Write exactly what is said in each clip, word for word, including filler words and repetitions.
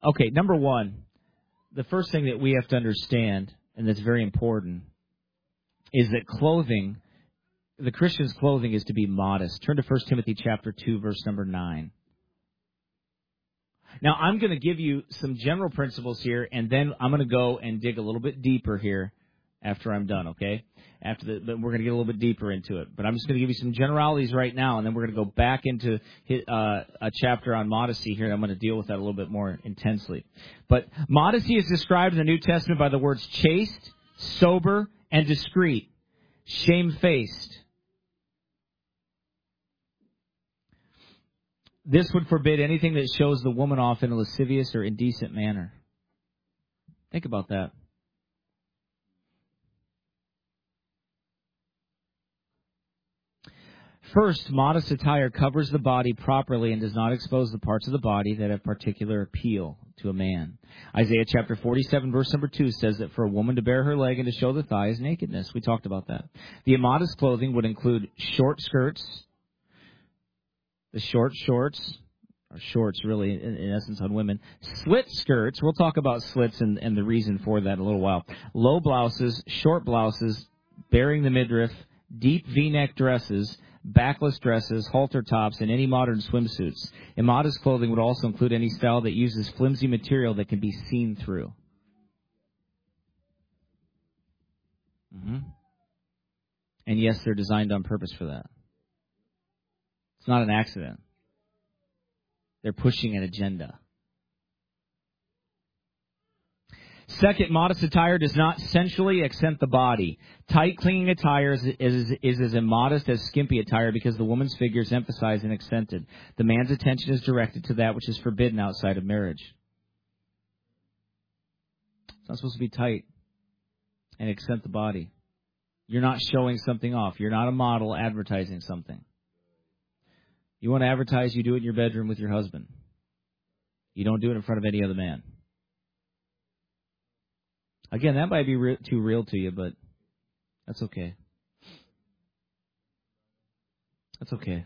Okay, number one, the first thing that we have to understand, and that's very important, is that clothing, the Christian's clothing is to be modest. Turn to First Timothy chapter two, verse number nine. Now, I'm going to give you some general principles here, and then I'm going to go and dig a little bit deeper here after I'm done, okay? After the, but we're going to get a little bit deeper into it. But I'm just going to give you some generalities right now, and then we're going to go back into uh, a chapter on modesty here, and I'm going to deal with that a little bit more intensely. But modesty is described in the New Testament by the words chaste, sober, and discreet, shamefaced. This would forbid anything that shows the woman off in a lascivious or indecent manner. Think about that. First, modest attire covers the body properly and does not expose the parts of the body that have particular appeal to a man. Isaiah chapter forty-seven, verse number two says that for a woman to bare her leg and to show the thigh is nakedness. We talked about that. The immodest clothing would include short skirts, the short shorts, or shorts really in, in essence on women, slit skirts. We'll talk about slits and, and the reason for that in a little while. Low blouses, short blouses, bearing the midriff, deep V-neck dresses, backless dresses, halter tops, and any modern swimsuits. Immodest clothing would also include any style that uses flimsy material that can be seen through. Mm-hmm. And yes, they're designed on purpose for that. It's not an accident. They're pushing an agenda. Second, modest attire does not sensually accent the body. Tight, clinging attire is, is, is as immodest as skimpy attire because the woman's figure is emphasized and accented. The man's attention is directed to that which is forbidden outside of marriage. It's not supposed to be tight and accent the body. You're not showing something off. You're not a model advertising something. You want to advertise, you do it in your bedroom with your husband. You don't do it in front of any other man. Again, that might be re- too real to you, but that's okay. That's okay.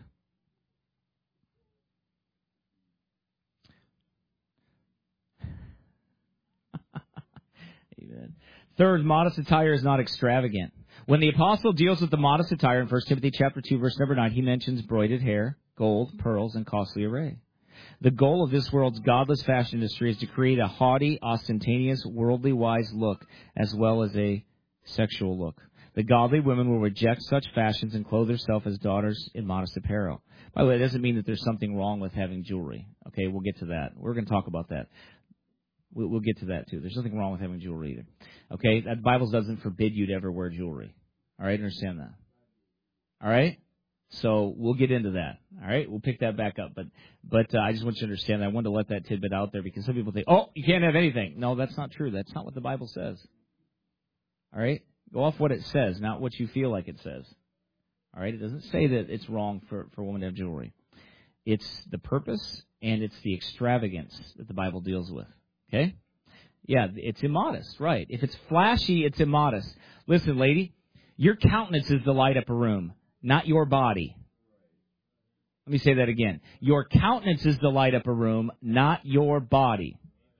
Amen. Third, modest attire is not extravagant. When the apostle deals with the modest attire in First Timothy chapter two, verse number nine, he mentions broided hair, gold, pearls, and costly array. The goal of this world's godless fashion industry is to create a haughty, ostentatious, worldly wise look as well as a sexual look. The godly women will reject such fashions and clothe herself as daughters in modest apparel. By the way, it doesn't mean that there's something wrong with having jewelry. Okay, we'll get to that. We're going to talk about that. We'll, we'll get to that, too. There's nothing wrong with having jewelry either. Okay, the Bible doesn't forbid you to ever wear jewelry. All right, understand that. All right? So we'll get into that. All right, we'll pick that back up. But but uh, I just want you to understand that. I wanted to let that tidbit out there because some people think, oh, you can't have anything. No, that's not true. That's not what the Bible says. All right, go off what it says, not what you feel like it says. All right, it doesn't say that it's wrong for, for a woman to have jewelry. It's the purpose and it's the extravagance that the Bible deals with. Okay? Yeah, it's immodest, right. If it's flashy, it's immodest. Listen, lady, your countenance is the light up a room, not your body. Let me say that again. Your countenance is the light up a room, not your body.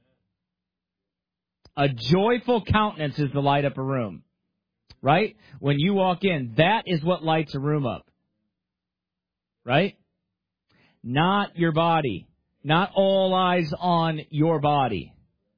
A joyful countenance is the light up a room, right? When you walk in, that is what lights a room up, right? Not your body. Not all eyes on your body.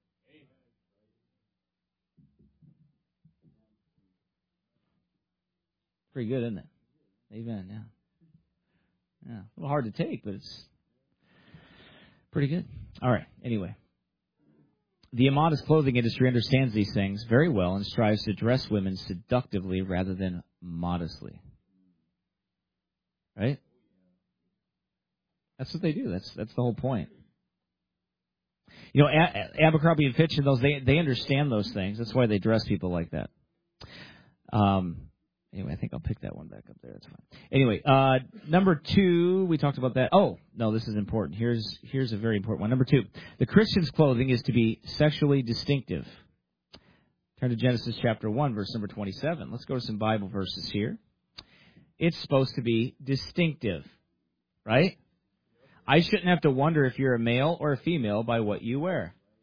Pretty good, isn't it? Amen, yeah. Yeah, a little hard to take, but it's pretty good. All right, anyway. The immodest clothing industry understands these things very well and strives to dress women seductively rather than modestly. Right? That's what they do. That's that's the whole point. You know, A- Abercrombie and Fitch and those, they, they understand those things. That's why they dress people like that. Um... Anyway, I think I'll pick that one back up there. That's fine. Anyway, uh, number two, we talked about that. Oh, no, this is important. Here's here's a very important one. Number two, the Christian's clothing is to be sexually distinctive. Turn to Genesis chapter one, verse number twenty-seven. Let's go to some Bible verses here. It's supposed to be distinctive, right? I shouldn't have to wonder if you're a male or a female by what you wear.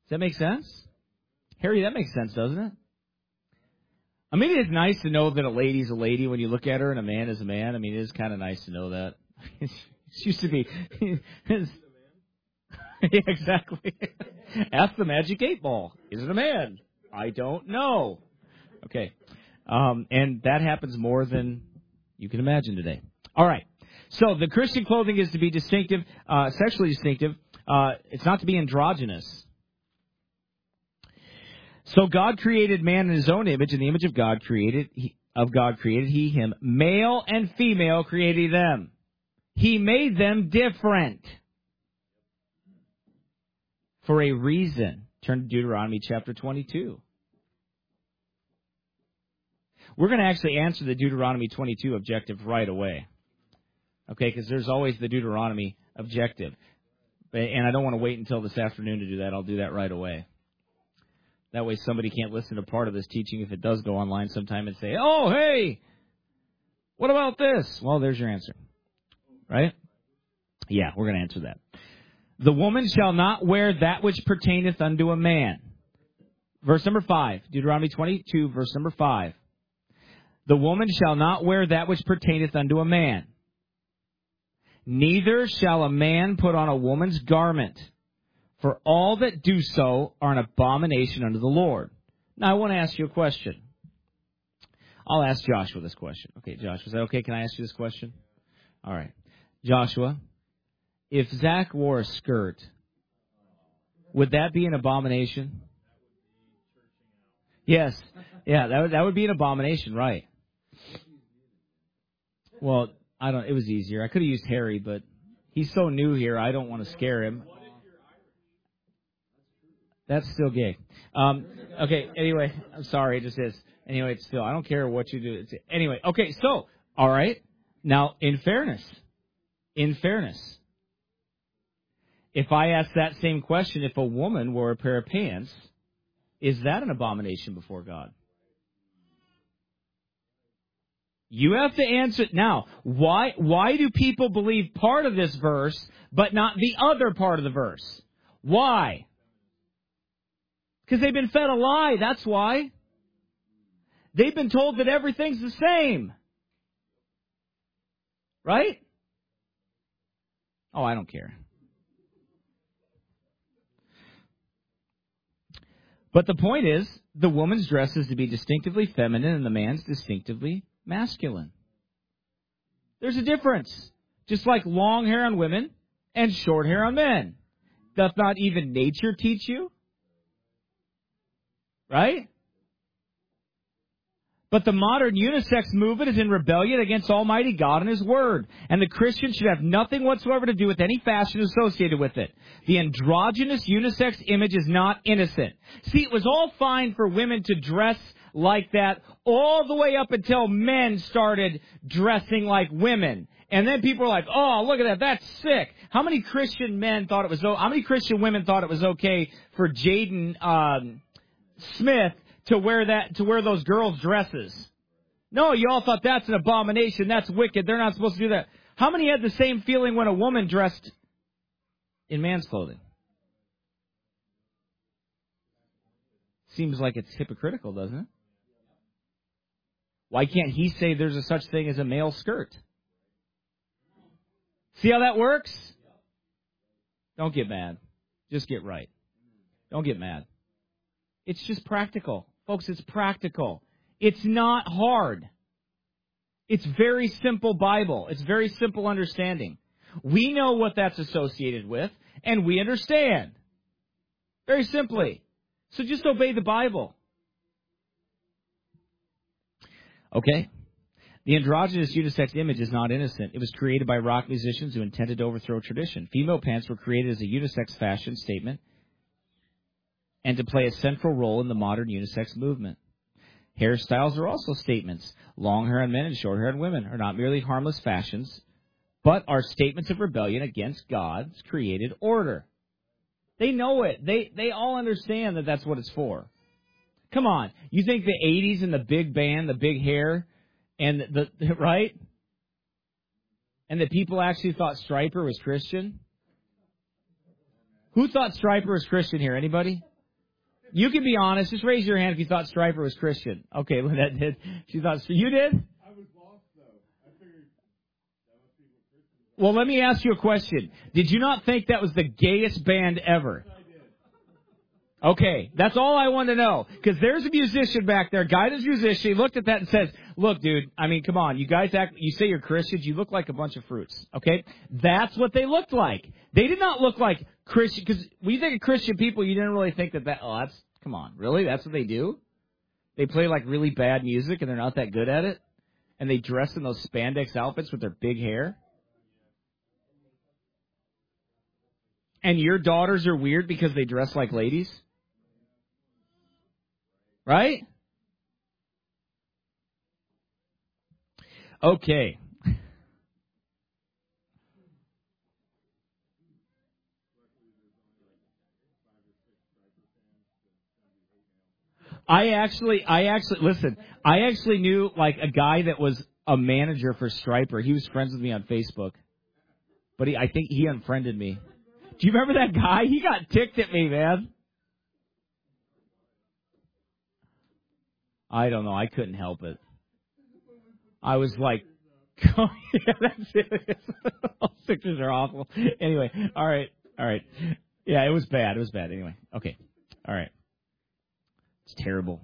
that make sense? Harry, that makes sense, doesn't it? I mean, it's nice to know that a lady's a lady when you look at her and a man is a man. I mean, it is kind of nice to know that. It used to be. Yeah, exactly. Ask the Magic eight Ball. Is it a man? I don't know. Okay. Um, and that happens more than you can imagine today. All right. So the Christian clothing is to be distinctive, uh, sexually distinctive. Uh, it's not to be androgynous. So God created man in his own image. In the image of God created he, of God created he him. Male and female created them. He made them different. For a reason. Turn to Deuteronomy chapter twenty-two. We're going to actually answer the Deuteronomy twenty-two objective right away. Okay, because there's always the Deuteronomy objective. And I don't want to wait until this afternoon to do that. I'll do that right away. That way somebody can't listen to part of this teaching if it does go online sometime and say, oh, hey, what about this? Well, there's your answer. Right? Yeah, we're going to answer that. The woman shall not wear that which pertaineth unto a man. Verse number five, Deuteronomy twenty-two, verse number five. The woman shall not wear that which pertaineth unto a man. Neither shall a man put on a woman's garment, for all that do so are an abomination unto the Lord. Now, I want to ask you a question. I'll ask Joshua this question. Okay, Joshua, is that okay? Can I ask you this question? All right. Joshua, if Zach wore a skirt, would that be an abomination? Yes. Yeah, that would, that would be an abomination, right? Well, I don't. It was easier. I could have used Harry, but he's so new here, I don't want to scare him. That's still gay. Um, okay, anyway, I'm sorry, it just is. Anyway, it's still, I don't care what you do. It's, anyway, okay, so, all right. Now, in fairness, in fairness, if I ask that same question, if a woman wore a pair of pants, is that an abomination before God? You have to answer it now. Why, why do people believe part of this verse, but not the other part of the verse? Why? Because they've been fed a lie, that's why. They've been told that everything's the same. Right? Oh, I don't care. But the point is, the woman's dress is to be distinctively feminine and the man's distinctively masculine. There's a difference. Just like long hair on women and short hair on men. Doth not even nature teach you? Right? But the modern unisex movement is in rebellion against Almighty God and His Word. And the Christian should have nothing whatsoever to do with any fashion associated with it. The androgynous unisex image is not innocent. See, it was all fine for women to dress like that all the way up until men started dressing like women. And then people were like, oh, look at that, that's sick. How many Christian men thought it was, how many Christian women thought it was okay for Jaden um, Smith to wear that, to wear those girls' dresses? No, you all thought that's an abomination, that's wicked, they're not supposed to do that. How many had the same feeling when a woman dressed in man's clothing? Seems like it's hypocritical, doesn't it? Why can't he say there's a such thing as a male skirt? See how that works? Don't get mad. Just get right. Don't get mad. It's just practical. Folks, it's practical. It's not hard. It's very simple Bible. It's very simple understanding. We know what that's associated with, and we understand. Very simply. So just obey the Bible. Okay? The androgynous unisex image is not innocent. It was created by rock musicians who intended to overthrow tradition. Female pants were created as a unisex fashion statement and to play a central role in the modern unisex movement. Hairstyles are also statements. Long hair on men and short hair on women are not merely harmless fashions, but are statements of rebellion against God's created order. They know it. They they all understand that that's what it's for. Come on. You think the eighties and the big band, the big hair, and the, the right? And that people actually thought Stryper was Christian? Who thought Stryper was Christian here? Anybody? You can be honest. Just raise your hand if you thought Striper was Christian. Okay, Lynette did. She thought you did. I was lost though. I figured that must be what Christians. Well, let me ask you a question. Did you not think that was the gayest band ever? I did. Okay, that's all I want to know. Because there's a musician back there, guy that's a musician. He looked at that and says, "Look, dude. I mean, come on. You guys act. You say you're Christians. You look like a bunch of fruits. Okay, that's what they looked like. They did not look like Christian. Because when you think of Christian people, you didn't really think that that. Oh, that's come on. Really? That's what they do? They play like really bad music and they're not that good at it, and they dress in those spandex outfits with their big hair. And your daughters are weird because they dress like ladies." Right? Okay. I actually, I actually, listen, I actually knew like a guy that was a manager for Striper. He was friends with me on Facebook. But he, I think he unfriended me. Do you remember that guy? He got ticked at me, man. I don't know. I couldn't help it. I was like, oh, yeah, that's it. All Sixers are awful. Anyway, all right, all right. Yeah, it was bad. It was bad. Anyway, okay, all right. It's terrible.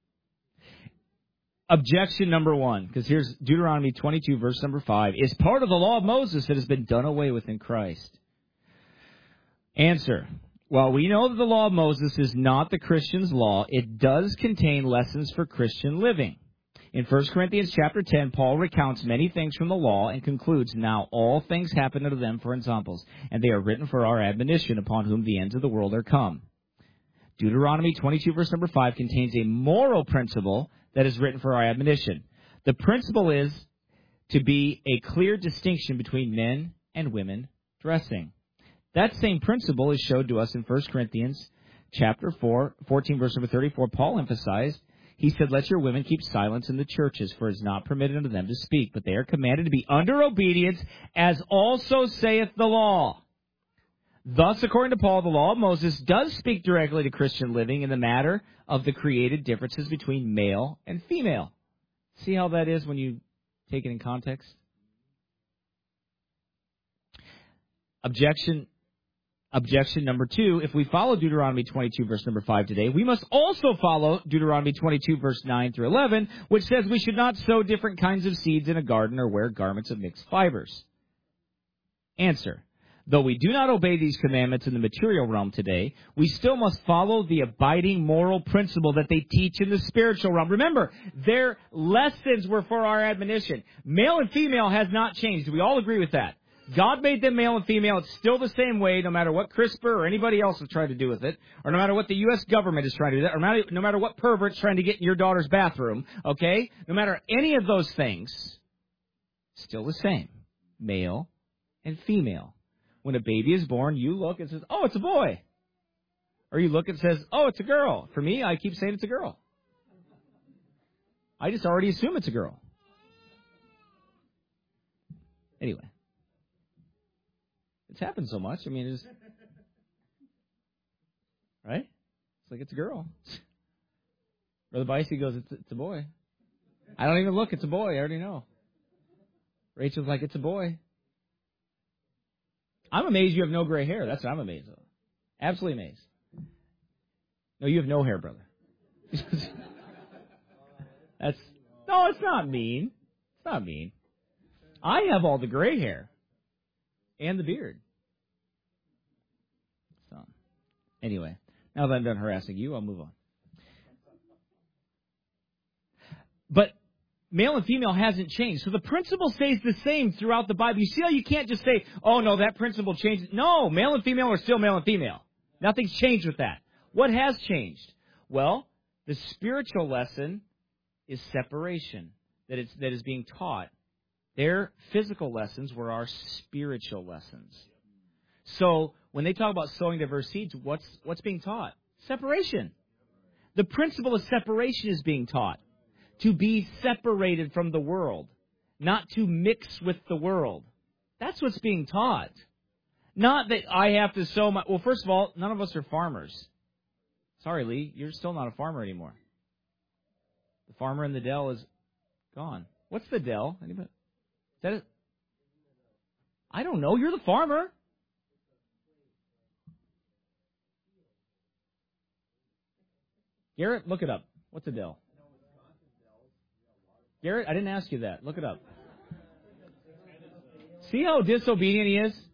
Objection number one, because here's Deuteronomy twenty-two, verse number five, is part of the law of Moses that has been done away with in Christ. Answer. While we know that the law of Moses is not the Christian's law, it does contain lessons for Christian living. In First Corinthians chapter ten, Paul recounts many things from the law and concludes, "Now all things happen unto them for examples, and they are written for our admonition, upon whom the ends of the world are come." Deuteronomy twenty-two, verse number five, contains a moral principle that is written for our admonition. The principle is to be a clear distinction between men and women dressing. That same principle is showed to us in First Corinthians chapter four, fourteen, verse number thirty-four. Paul emphasized, he said, "Let your women keep silence in the churches, for it is not permitted unto them to speak, but they are commanded to be under obedience, as also saith the law." Thus, according to Paul, the law of Moses does speak directly to Christian living in the matter of the created differences between male and female. See how that is when you take it in context? Objection. Objection number two, if we follow Deuteronomy twenty-two, verse number five today, we must also follow Deuteronomy twenty-two, verse nine through eleven, which says we should not sow different kinds of seeds in a garden or wear garments of mixed fibers. Answer. Though we do not obey these commandments in the material realm today, we still must follow the abiding moral principle that they teach in the spiritual realm. Remember, their lessons were for our admonition. Male and female has not changed. Do we all agree with that? God made them male and female. It's still the same way, no matter what CRISPR or anybody else is trying to do with it, or no matter what the U S government is trying to do, or no matter what pervert's trying to get in your daughter's bathroom, okay? No matter any of those things, still the same. Male and female. When a baby is born, you look and says, "Oh, it's a boy." Or you look and says, "Oh, it's a girl." For me, I keep saying it's a girl. I just already assume it's a girl. Anyway. It's happened so much. I mean, it's... Right? It's like, it's a girl. Brother Bicey goes, it's, it's a boy. I don't even look. It's a boy. I already know. Rachel's like, it's a boy. I'm amazed you have no gray hair. That's what I'm amazed of. Absolutely amazed. No, you have no hair, brother. That's no, it's not mean. It's not mean. I have all the gray hair and the beard. So, anyway, now that I'm done harassing you, I'll move on. But male and female hasn't changed. So the principle stays the same throughout the Bible. You see how you can't just say, "Oh, no, that principle changed." No, male and female are still male and female. Nothing's changed with that. What has changed? Well, the spiritual lesson is separation that is, that is being taught. Their physical lessons were our spiritual lessons. So when they talk about sowing diverse seeds, what's what's being taught? Separation. The principle of separation is being taught. To be separated from the world, not to mix with the world. That's what's being taught. Not that I have to sow my... Well, first of all, none of us are farmers. Sorry, Lee, you're still not a farmer anymore. The farmer in the dell is gone. What's the dell? Anybody? Is that it? I don't know. You're the farmer. Garrett, look it up. What's a dell? Garrett, I didn't ask you that. Look it up. See how disobedient he is?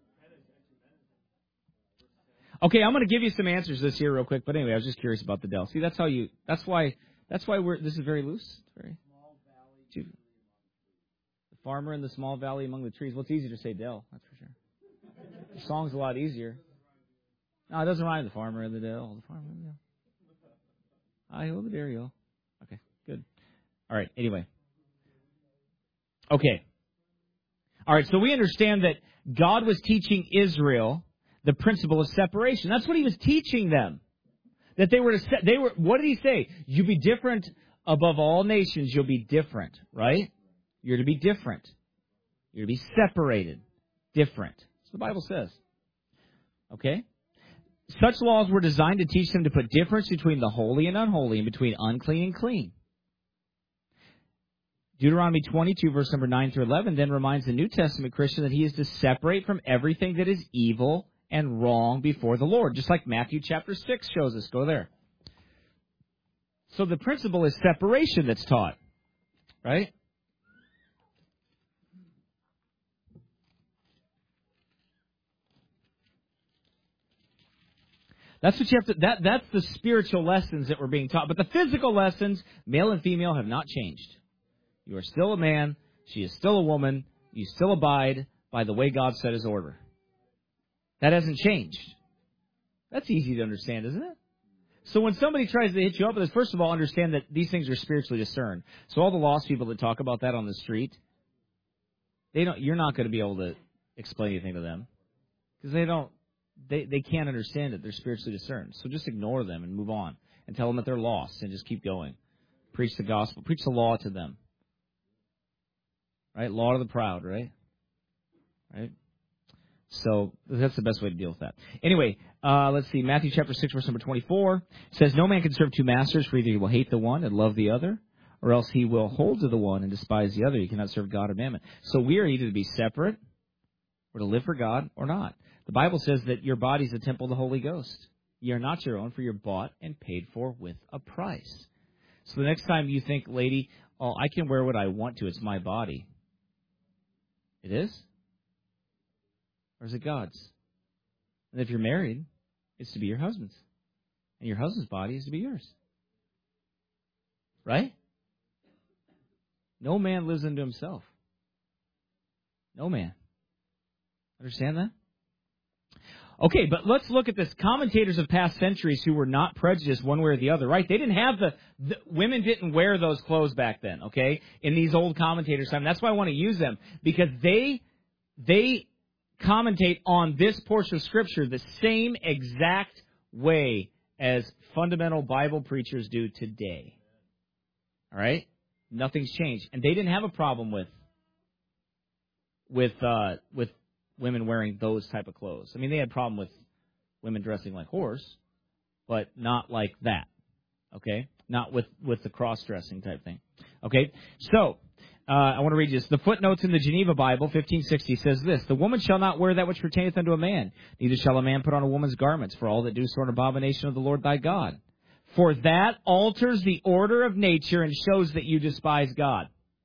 Okay, I'm going to give you some answers this year real quick. But anyway, I was just curious about the dell. See, that's how you. That's why. That's why we're. This is very loose. Very. The farmer in the small valley among the trees. Well, it's easier to say dell. That's for sure. The song's a lot easier. No, it doesn't rhyme. The farmer in the dell. The farmer in the dell. I hold the dairy. Okay, good. All right. Anyway. Okay. All right. So we understand that God was teaching Israel the principle of separation. That's what He was teaching them. That they were to. Se- they were. What did He say? You be different above all nations. You'll be different, right? You're to be different. You're to be separated, different. That's what the Bible says. Okay. Such laws were designed to teach them to put difference between the holy and unholy, and between unclean and clean. Deuteronomy twenty-two, verse number nine through eleven, then reminds the New Testament Christian that he is to separate from everything that is evil and wrong before the Lord, just like Matthew chapter six shows us. Go there. So the principle is separation that's taught, right? That's what you have to, that, that's the spiritual lessons that were being taught. But the physical lessons, male and female, have not changed. You are still a man. She is still a woman. You still abide by the way God set His order. That hasn't changed. That's easy to understand, isn't it? So when somebody tries to hit you up with this, first of all, understand that these things are spiritually discerned. So all the lost people that talk about that on the street, they don't. You're not going to be able to explain anything to them because they don't. They they can't understand it. They're spiritually discerned. So just ignore them and move on and tell them that they're lost and just keep going. Preach the gospel. Preach the law to them. Right? Law to the proud, right? Right? So that's the best way to deal with that. Anyway, uh, let's see. Matthew chapter six, verse number twenty-four says, no man can serve two masters, for either he will hate the one and love the other, or else he will hold to the one and despise the other. You cannot serve God or mammon. So we are either to be separate or to live for God or not. The Bible says that your body is a temple of the Holy Ghost. You are not your own, for you're bought and paid for with a price. So the next time you think, lady, oh, I can wear what I want to. It's my body. It is? Or is it God's? And if you're married, it's to be your husband's. And your husband's body is to be yours. Right? No man lives unto himself. No man. Understand that? Okay, but let's look at this. Commentators of past centuries who were not prejudiced one way or the other, right? They didn't have the, the women didn't wear those clothes back then, okay? In these old commentators' time. That's why I want to use them, because they they commentate on this portion of Scripture the same exact way as fundamental Bible preachers do today. All right? Nothing's changed. And they didn't have a problem with with uh, with women wearing those type of clothes. I mean, they had a problem with women dressing like horse, but not like that. Okay? Not with, with the cross-dressing type thing. Okay? So, uh, I want to read this. The footnotes in the Geneva Bible, fifteen sixty, says this, the woman shall not wear that which pertaineth unto a man, neither shall a man put on a woman's garments, for all that do so are an abomination of the Lord thy God. For that alters the order of nature and shows that you despise God.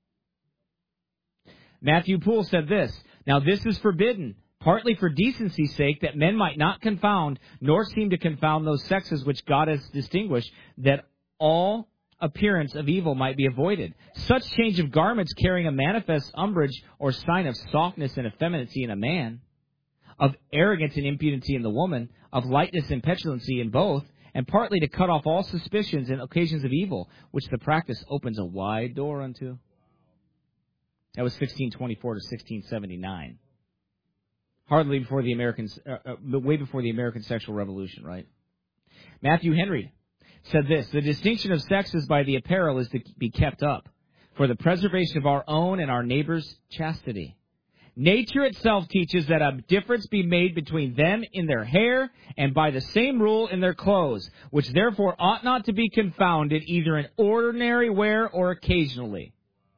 Matthew Poole said this, now this is forbidden, partly for decency's sake, that men might not confound, nor seem to confound those sexes which God has distinguished, that all appearance of evil might be avoided. Such change of garments carrying a manifest umbrage or sign of softness and effeminacy in a man, of arrogance and impudence in the woman, of lightness and petulancy in both, and partly to cut off all suspicions and occasions of evil, which the practice opens a wide door unto. That was sixteen twenty-four to sixteen seventy-nine. Hardly before the American, uh, uh, way before the American sexual revolution, right? Matthew Henry said this, the distinction of sexes by the apparel is to be kept up for the preservation of our own and our neighbor's chastity. Nature itself teaches that a difference be made between them in their hair and by the same rule in their clothes, which therefore ought not to be confounded either in ordinary wear or occasionally.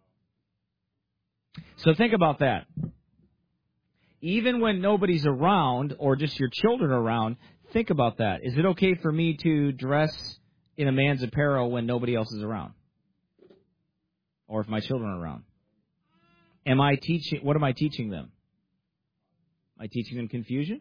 So think about that. Even when nobody's around or just your children are around, think about that. Is it okay for me to dress in a man's apparel when nobody else is around? Or if my children are around? Am I teaching, what am I teaching them? Am I teaching them confusion?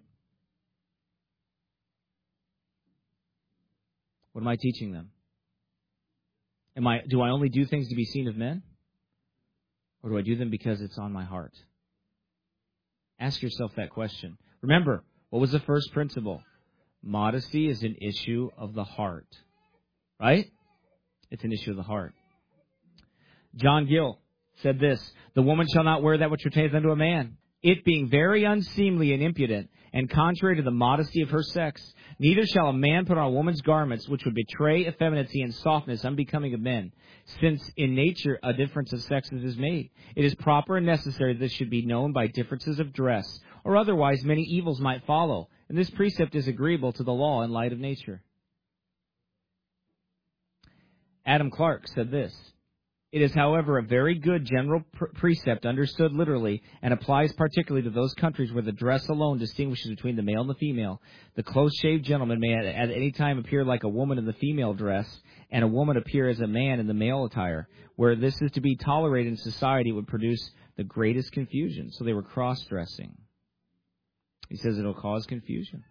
What am I teaching them? Am I, do I only do things to be seen of men? Or do I do them because it's on my heart? Ask yourself that question. Remember, what was the first principle? Modesty is an issue of the heart. Right? It's an issue of the heart. John Gill said this, the woman shall not wear that which pertains unto a man, it being very unseemly and impudent, and contrary to the modesty of her sex. Neither shall a man put on a woman's garments, which would betray effeminacy and softness unbecoming of men, since in nature a difference of sexes is made. It is proper and necessary that this should be known by differences of dress, or otherwise many evils might follow, and this precept is agreeable to the law in light of nature. Adam Clark said this, it is, however, a very good general pr- precept understood literally and applies particularly to those countries where the dress alone distinguishes between the male and the female. The close-shaved gentleman may at, at any time appear like a woman in the female dress and a woman appear as a man in the male attire. Where this is to be tolerated in society, it would produce the greatest confusion. So they were cross-dressing. He says it will cause confusion.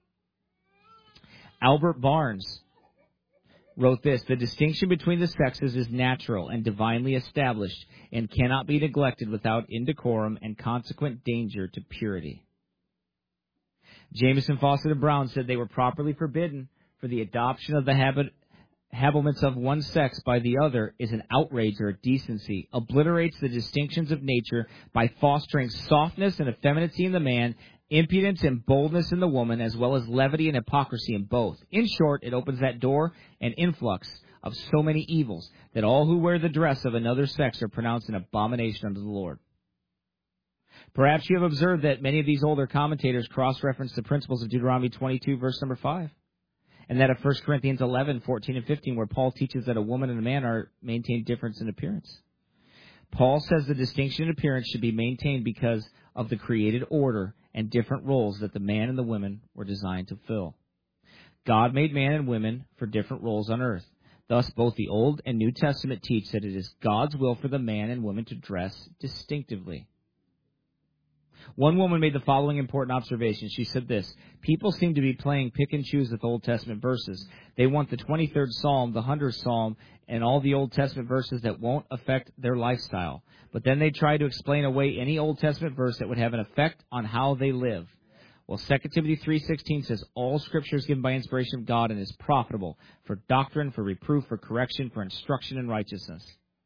Albert Barnes wrote this, the distinction between the sexes is natural and divinely established and cannot be neglected without indecorum and consequent danger to purity. Jameson, Fawcett, and Brown said they were properly forbidden, for the adoption of the habit, habiliments of one sex by the other is an outrage or a decency, obliterates the distinctions of nature by fostering softness and effeminacy in the man, impudence and boldness in the woman, as well as levity and hypocrisy in both. In short, it opens that door and influx of so many evils that all who wear the dress of another sex are pronounced an abomination unto the Lord. Perhaps you have observed that many of these older commentators cross-reference the principles of Deuteronomy twenty-two, verse number five, and that of First Corinthians eleven, fourteen, and fifteen, where Paul teaches that a woman and a man are maintained difference in appearance. Paul says the distinction in appearance should be maintained because of the created order and different roles that the man and the women were designed to fill. God made man and women for different roles on earth. Thus, both the Old and New Testament teach that it is God's will for the man and woman to dress distinctively. One woman made the following important observation. She said this, people seem to be playing pick and choose with Old Testament verses. They want the twenty-third Psalm, the hundredth Psalm, and all the Old Testament verses that won't affect their lifestyle. But then they try to explain away any Old Testament verse that would have an effect on how they live. Well, Second Timothy three sixteen says, all Scripture is given by inspiration of God and is profitable for doctrine, for reproof, for correction, for instruction in righteousness.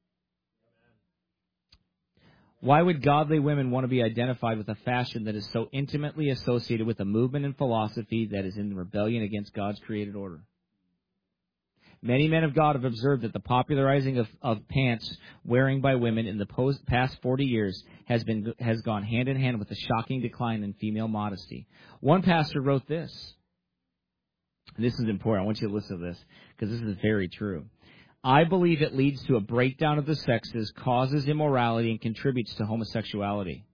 Why would godly women want to be identified with a fashion that is so intimately associated with a movement and philosophy that is in rebellion against God's created order? Many men of God have observed that the popularizing of, of pants wearing by women in the post, past forty years has been has gone hand in hand with a shocking decline in female modesty. One pastor wrote this. This is important. I want you to listen to this because this is very true. I believe it leads to a breakdown of the sexes, causes immorality, and contributes to homosexuality.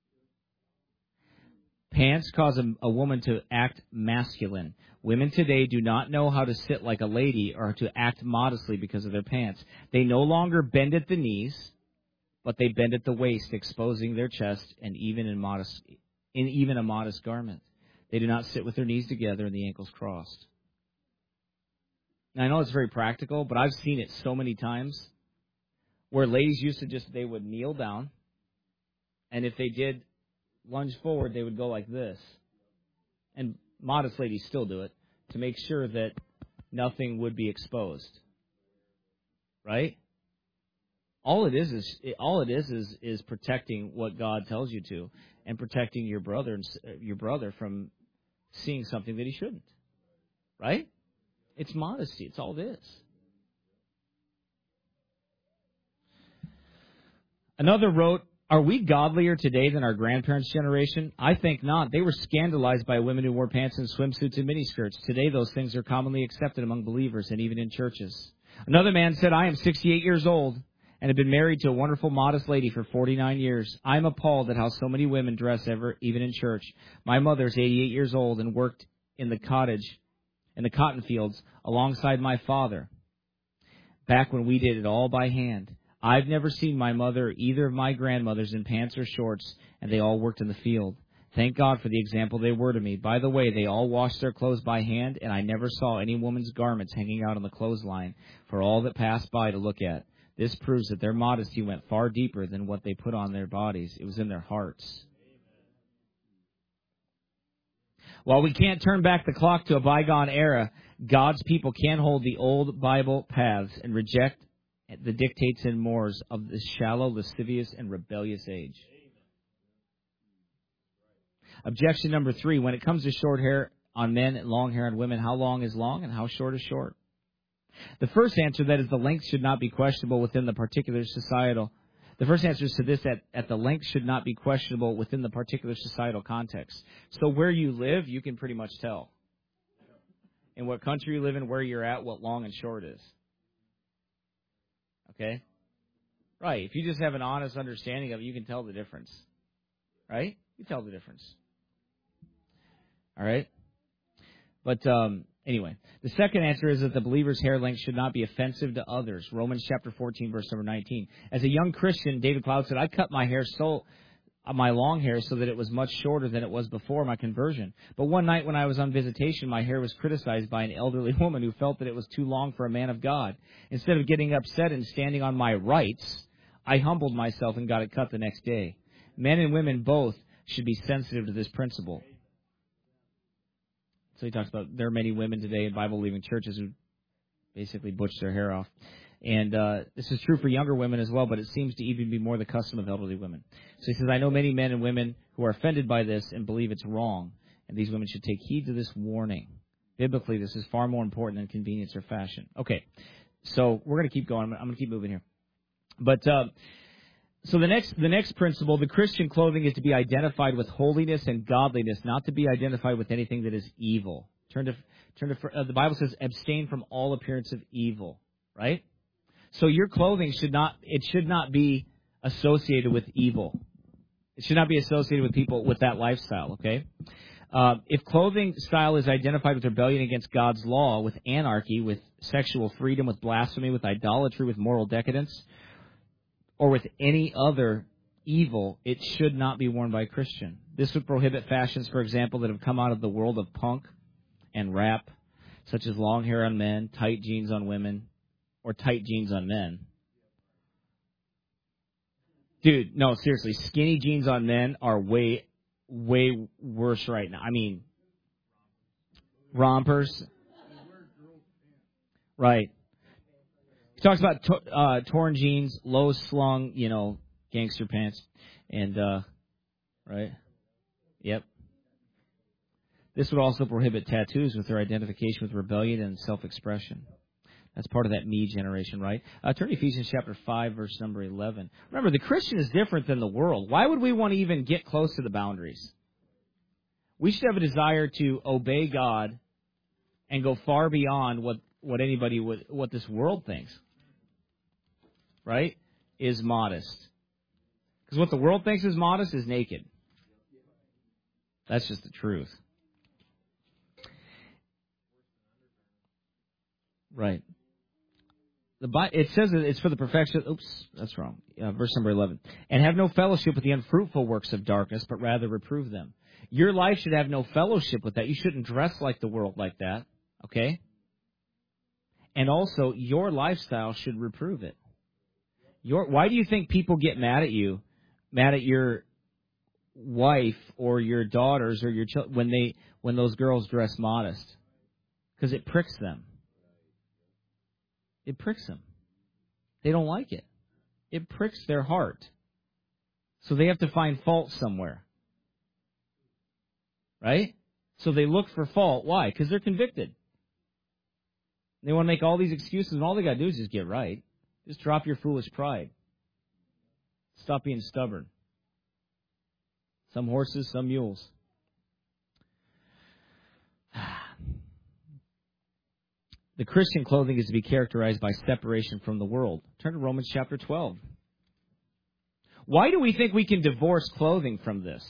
Pants cause a, a woman to act masculine. Women today do not know how to sit like a lady or to act modestly because of their pants. They no longer bend at the knees, but they bend at the waist, exposing their chest and even in modest, in even a modest garment. They do not sit with their knees together and the ankles crossed. Now, I know it's very practical, but I've seen it so many times where ladies used to just, they would kneel down, and if they did lunge forward, they would go like this. And modest ladies still do it to make sure that nothing would be exposed. Right? All it is is all it is is is protecting what God tells you to, and protecting your brother your brother from seeing something that he shouldn't. Right? It's modesty. It's all it is. Another wrote, Are we godlier today than our grandparents' generation? I think not. They were scandalized by women who wore pants and swimsuits and miniskirts. Today, those things are commonly accepted among believers and even in churches. Another man said, I am sixty-eight years old and have been married to a wonderful, modest lady for forty-nine years. I am appalled at how so many women dress ever, even in church. My mother is eighty-eight years old and worked in the cottage, in the cotton fields, alongside my father, back when we did it all by hand. I've never seen my mother or either of my grandmothers in pants or shorts, and they all worked in the field. Thank God for the example they were to me. By the way, they all washed their clothes by hand, and I never saw any woman's garments hanging out on the clothesline for all that passed by to look at. This proves that their modesty went far deeper than what they put on their bodies. It was in their hearts. While we can't turn back the clock to a bygone era, God's people can hold the old Bible paths and reject the dictates and mores of this shallow, lascivious, and rebellious age. Objection number three, when it comes to short hair on men and long hair on women, how long is long and how short is short? The first answer, that is, the length should not be questionable within the particular societal. The first answer is to this, that at the length should not be questionable within the particular societal context. So where you live, you can pretty much tell. In what country you live in, where you're at, what long and short is. Okay? Right. If you just have an honest understanding of it, you can tell the difference. Right? You tell the difference. All right? But um, anyway, the second answer is that the believer's hair length should not be offensive to others. Romans chapter fourteen, verse number nineteen. As a young Christian, David Cloud said, I cut my hair so... my long hair so that it was much shorter than it was before my conversion. But one night when I was on visitation, my hair was criticized by an elderly woman who felt that it was too long for a man of God. Instead of getting upset and standing on my rights, I humbled myself and got it cut the next day. Men and women both should be sensitive to this principle. So he talks about there are many women today in Bible-believing churches who basically butch their hair off. And uh, this is true for younger women as well, but it seems to even be more the custom of elderly women. So he says, I know many men and women who are offended by this and believe it's wrong, and these women should take heed to this warning. Biblically, this is far more important than convenience or fashion. Okay, so we're going to keep going. I'm going to keep moving here. But uh, so the next the next principle, the Christian clothing is to be identified with holiness and godliness, not to be identified with anything that is evil. Turn to turn to uh, the Bible says, abstain from all appearance of evil, right? So your clothing should not, it should not be associated with evil. It should not be associated with people with that lifestyle, okay? Uh, if clothing style is identified with rebellion against God's law, with anarchy, with sexual freedom, with blasphemy, with idolatry, with moral decadence, or with any other evil, it should not be worn by a Christian. This would prohibit fashions, for example, that have come out of the world of punk and rap, such as long hair on men, tight jeans on women, or tight jeans on men. Dude, no, seriously, skinny jeans on men are way, way worse right now. I mean, rompers. Right. He talks about to, uh, torn jeans, low slung, you know, gangster pants. And, uh, right? Yep. This would also prohibit tattoos with their identification with rebellion and self-expression. That's part of that me generation, right? Uh, turn to Ephesians chapter five, verse number eleven. Remember, the Christian is different than the world. Why would we want to even get close to the boundaries? We should have a desire to obey God and go far beyond what, what anybody would, what this world thinks, right, is modest. Because what the world thinks is modest is naked. That's just the truth. Right. The it says that it's for the perfection. Oops, that's wrong. Uh, verse number eleven. And have no fellowship with the unfruitful works of darkness, but rather reprove them. Your life should have no fellowship with that. You shouldn't dress like the world like that. Okay? And also, your lifestyle should reprove it. Your why do you think people get mad at you, mad at your wife or your daughters or your children when they when those girls dress modest? Because it pricks them. It pricks them. They don't like it. It pricks their heart. So they have to find fault somewhere. Right? So they look for fault. Why? Because they're convicted. They want to make all these excuses, and all they got to do is just get right. Just drop your foolish pride. Stop being stubborn. Some horses, some mules. The Christian clothing is to be characterized by separation from the world. Turn to Romans chapter twelve. Why do we think we can divorce clothing from this?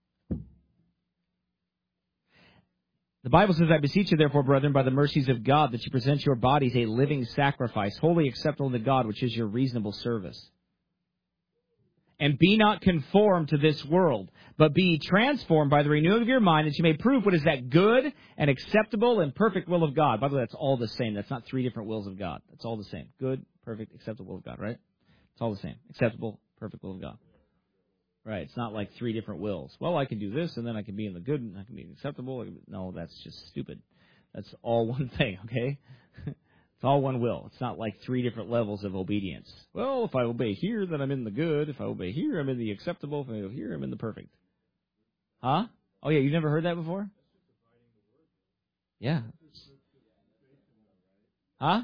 The Bible says, I beseech you, therefore, brethren, by the mercies of God, that you present your bodies a living sacrifice, wholly acceptable to God, which is your reasonable service. And be not conformed to this world, but be transformed by the renewing of your mind, that you may prove what is that good and acceptable and perfect will of God. By the way, that's all the same. That's not three different wills of God. That's all the same. Good, perfect, acceptable will of God, right? It's all the same. Acceptable, perfect will of God. Right. It's not like three different wills. Well, I can do this, and then I can be in the good, and I can be in the acceptable. No, that's just stupid. That's all one thing, okay? It's all one will. It's not like three different levels of obedience. Well, if I obey here, then I'm in the good. If I obey here, I'm in the acceptable. If I go here, I'm in the perfect. Huh? Oh, yeah, you've never heard that before? Yeah. Huh?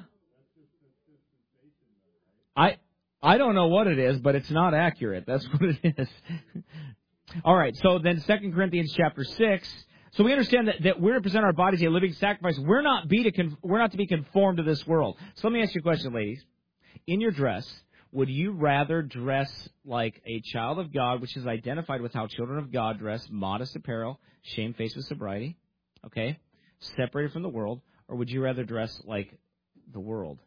I I don't know what it is, but it's not accurate. That's what it is. All right, so then Second Corinthians chapter six. So we understand that, that we're to present our bodies a living sacrifice. We're not be to con- we're not to be conformed to this world. So let me ask you a question, ladies. In your dress, would you rather dress like a child of God, which is identified with how children of God dress, modest apparel, shamefaced with sobriety, okay, separated from the world, or would you rather dress like the world?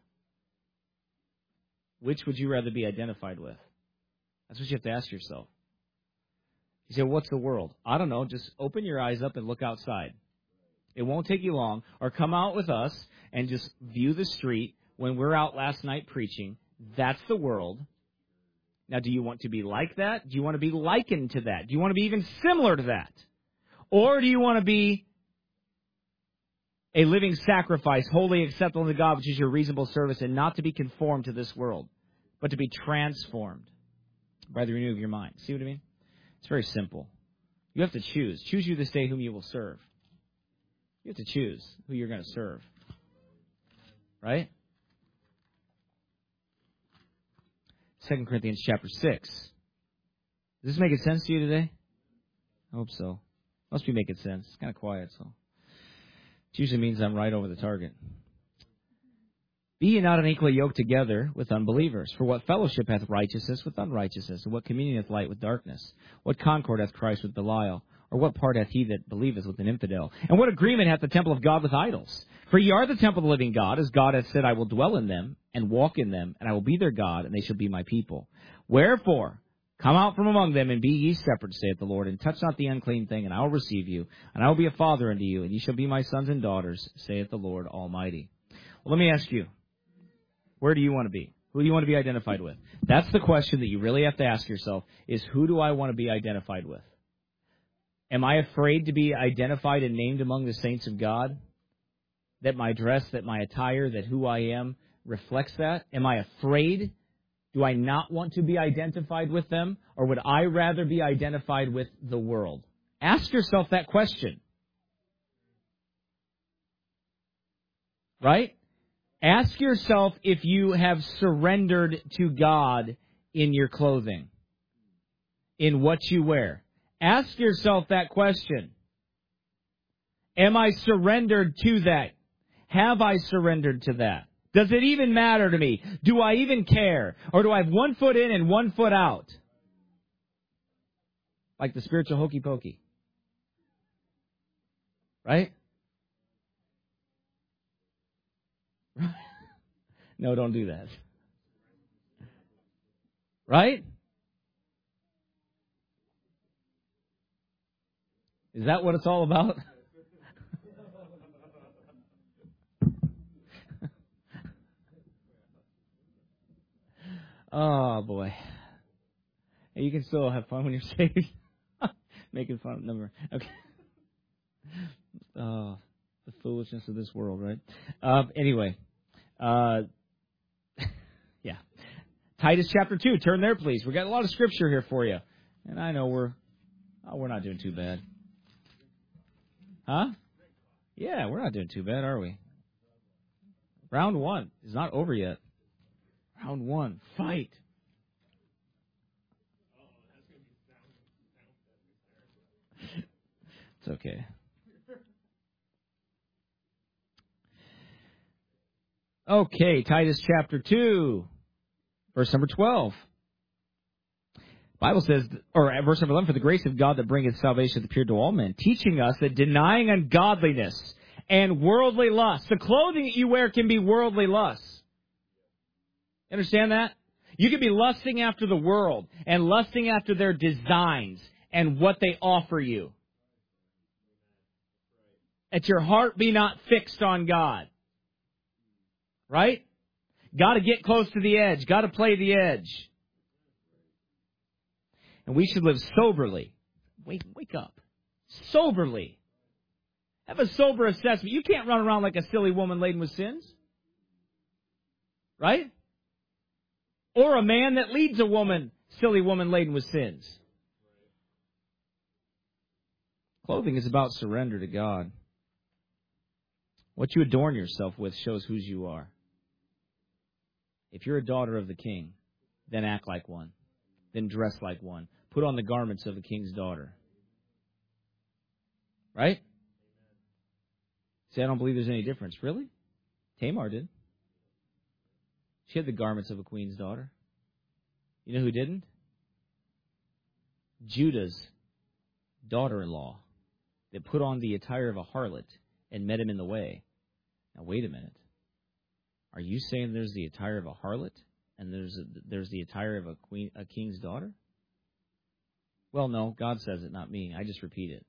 Which would you rather be identified with? That's what you have to ask yourself. You say, well, what's the world? I don't know. Just open your eyes up and look outside. It won't take you long. Or come out with us and just view the street when we're out last night preaching. That's the world. Now, do you want to be like that? Do you want to be likened to that? Do you want to be even similar to that? Or do you want to be a living sacrifice, wholly acceptable to God, which is your reasonable service, and not to be conformed to this world, but to be transformed by the renewal of your mind? See what I mean? It's very simple. You have to choose. Choose you this day whom you will serve. You have to choose who you're going to serve. Right? Second Corinthians chapter six. Does this make sense to you today? I hope so. Must be making sense. It's kind of quiet, so. It usually means I'm right over the target. Be ye not unequally yoked together with unbelievers. For what fellowship hath righteousness with unrighteousness? And what communion hath light with darkness? What concord hath Christ with Belial? Or what part hath he that believeth with an infidel? And what agreement hath the temple of God with idols? For ye are the temple of the living God, as God hath said, I will dwell in them, and walk in them, and I will be their God, and they shall be my people. Wherefore, come out from among them, and be ye separate, saith the Lord, and touch not the unclean thing, and I will receive you, and I will be a father unto you, and ye shall be my sons and daughters, saith the Lord Almighty. Well, let me ask you, where do you want to be? Who do you want to be identified with? That's the question that you really have to ask yourself, is who do I want to be identified with? Am I afraid to be identified and named among the saints of God? That my dress, that my attire, that who I am reflects that? Am I afraid? Do I not want to be identified with them? Or would I rather be identified with the world? Ask yourself that question. Right? Ask yourself if you have surrendered to God in your clothing, in what you wear. Ask yourself that question. Am I surrendered to that? Have I surrendered to that? Does it even matter to me? Do I even care? Or do I have one foot in and one foot out? Like the spiritual hokey pokey. Right? No, don't do that. Right? Is that what it's all about? Oh, boy. You can still have fun when you're saved. Making fun of the number. Okay. Oh, the foolishness of this world, right? Uh, anyway. Uh, yeah. Titus chapter two. Turn there, please. We got a lot of scripture here for you. And I know we're oh, we're not doing too bad. Huh? Yeah, we're not doing too bad, are we? Round one is not over yet. Round one. Fight. It's okay. Okay, Titus chapter two, verse number twelve. Bible says, or at verse number eleven, for the grace of God that bringeth salvation hath appeared to all men, teaching us that denying ungodliness and worldly lust, the clothing that you wear can be worldly lust. Understand that? You can be lusting after the world and lusting after their designs and what they offer you. That your heart be not fixed on God. Right? Got to get close to the edge. Got to play the edge. And we should live soberly. Wake, wake up. Soberly. Have a sober assessment. You can't run around like a silly woman laden with sins. Right? Or a man that leads a woman, silly woman laden with sins. Clothing is about surrender to God. What you adorn yourself with shows whose you are. If you're a daughter of the king, then act like one. Then dress like one. Put on the garments of a king's daughter. Right? See, I don't believe there's any difference. Really? Tamar did. She had the garments of a queen's daughter. You know who didn't? Judah's daughter-in-law that put on the attire of a harlot and met him in the way. Now, wait a minute. Are you saying there's the attire of a harlot and there's a, there's the attire of a queen, a king's daughter? Well, no, God says it, not me. I just repeat it.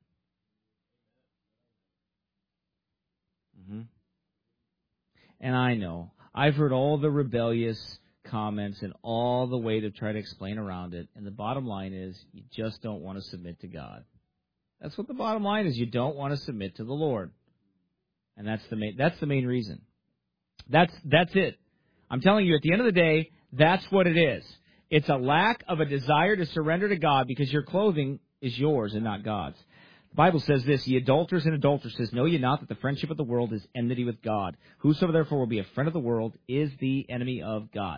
Mm-hmm. And I know. I've heard all the rebellious comments and all the way to try to explain around it. And the bottom line is you just don't want to submit to God. That's what the bottom line is. You don't want to submit to the Lord. And that's the main, that's the main reason. That's, that's it. I'm telling you, at the end of the day, that's what it is. It's a lack of a desire to surrender to God because your clothing is yours and not God's. The Bible says this, ye adulterers and adulteresses, know ye not that the friendship of the world is enmity with God? Whosoever therefore will be a friend of the world is the enemy of God.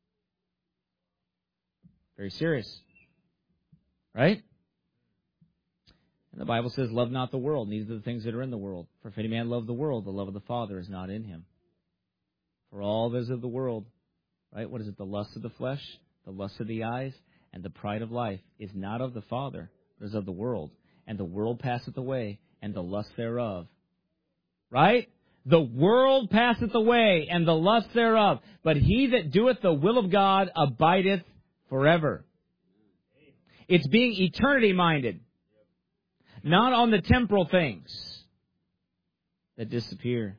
Very serious. Right? And the Bible says, love not the world, neither the things that are in the world. For if any man love the world, the love of the Father is not in him. For all those of the world, right? What is it? The lust of the flesh, the lust of the eyes, and the pride of life is not of the Father, but is of the world. And the world passeth away, and the lust thereof. Right? The world passeth away, and the lust thereof. But he that doeth the will of God abideth forever. It's being eternity-minded. Not on the temporal things that disappear.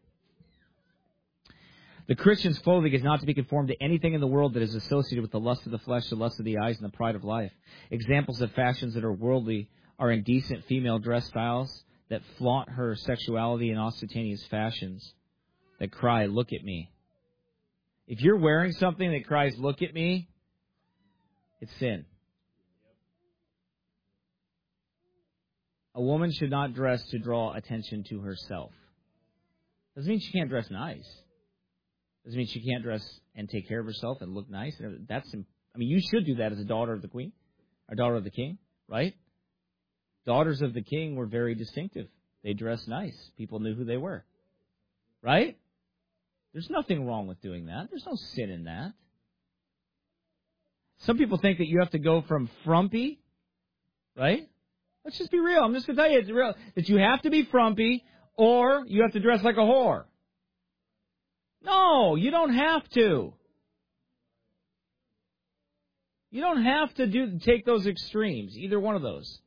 The Christian's clothing is not to be conformed to anything in the world that is associated with the lust of the flesh, the lust of the eyes, and the pride of life. Examples of fashions that are worldly are indecent female dress styles that flaunt her sexuality in ostentatious fashions, that cry, look at me. If you're wearing something that cries, look at me, it's sin. A woman should not dress to draw attention to herself. Doesn't mean she can't dress nice. Doesn't mean she can't dress and take care of herself and look nice. That's, I mean, you should do that as a daughter of the queen, or daughter of the king, right? Daughters of the king were very distinctive. They dressed nice. People knew who they were, right? There's nothing wrong with doing that. There's no sin in that. Some people think that you have to go from frumpy, right? Let's just be real. I'm just going to tell you, it's real, that you have to be frumpy or you have to dress like a whore. No, you don't have to. You don't have to do take those extremes, either one of those.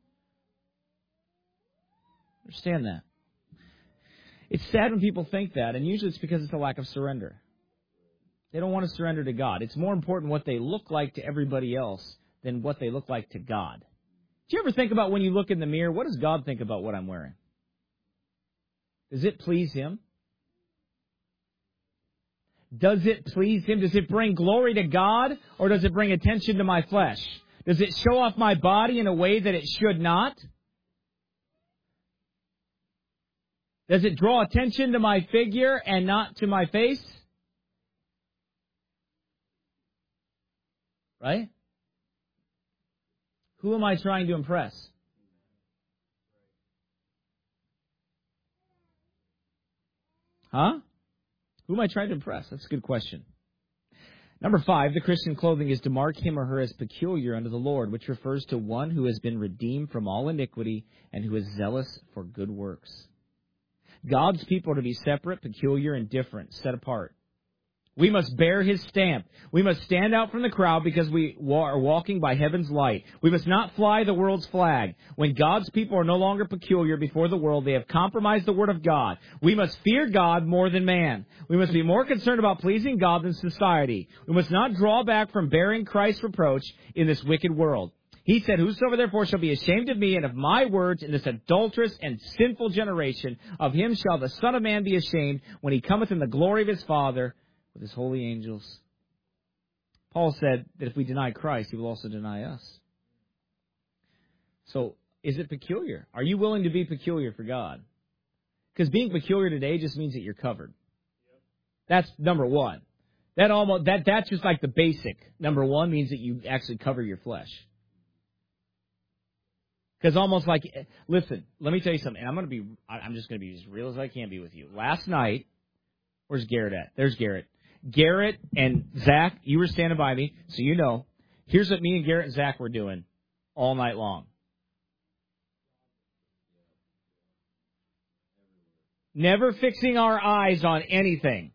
Understand that. It's sad when people think that, and usually it's because it's a lack of surrender. They don't want to surrender to God. It's more important what they look like to everybody else than what they look like to God. Do you ever think about when you look in the mirror, what does God think about what I'm wearing? Does it please Him? Does it please Him? Does it bring glory to God, or does it bring attention to my flesh? Does it show off my body in a way that it should not? Does it draw attention to my figure and not to my face? Right? Who am I trying to impress? Huh? Who am I trying to impress? That's a good question. Number five, the Christian clothing is to mark him or her as peculiar unto the Lord, which refers to one who has been redeemed from all iniquity and who is zealous for good works. God's people are to be separate, peculiar, and different, set apart. We must bear his stamp. We must stand out from the crowd because we are walking by heaven's light. We must not fly the world's flag. When God's people are no longer peculiar before the world, they have compromised the word of God. We must fear God more than man. We must be more concerned about pleasing God than society. We must not draw back from bearing Christ's reproach in this wicked world. He said, whosoever therefore shall be ashamed of me and of my words in this adulterous and sinful generation, of him shall the Son of Man be ashamed when he cometh in the glory of his Father with his holy angels. Paul said that if we deny Christ, he will also deny us. So, is it peculiar? Are you willing to be peculiar for God? Because being peculiar today just means that you're covered. That's number one. That almost that that's just like the basic. Number one means that you actually cover your flesh. Because almost like, listen, let me tell you something. And I'm going to be, I'm just going to be as real as I can be with you. Last night, where's Garrett at? There's Garrett. Garrett and Zach, you were standing by me, so you know. Here's what me and Garrett and Zach were doing all night long. Never fixing our eyes on anything.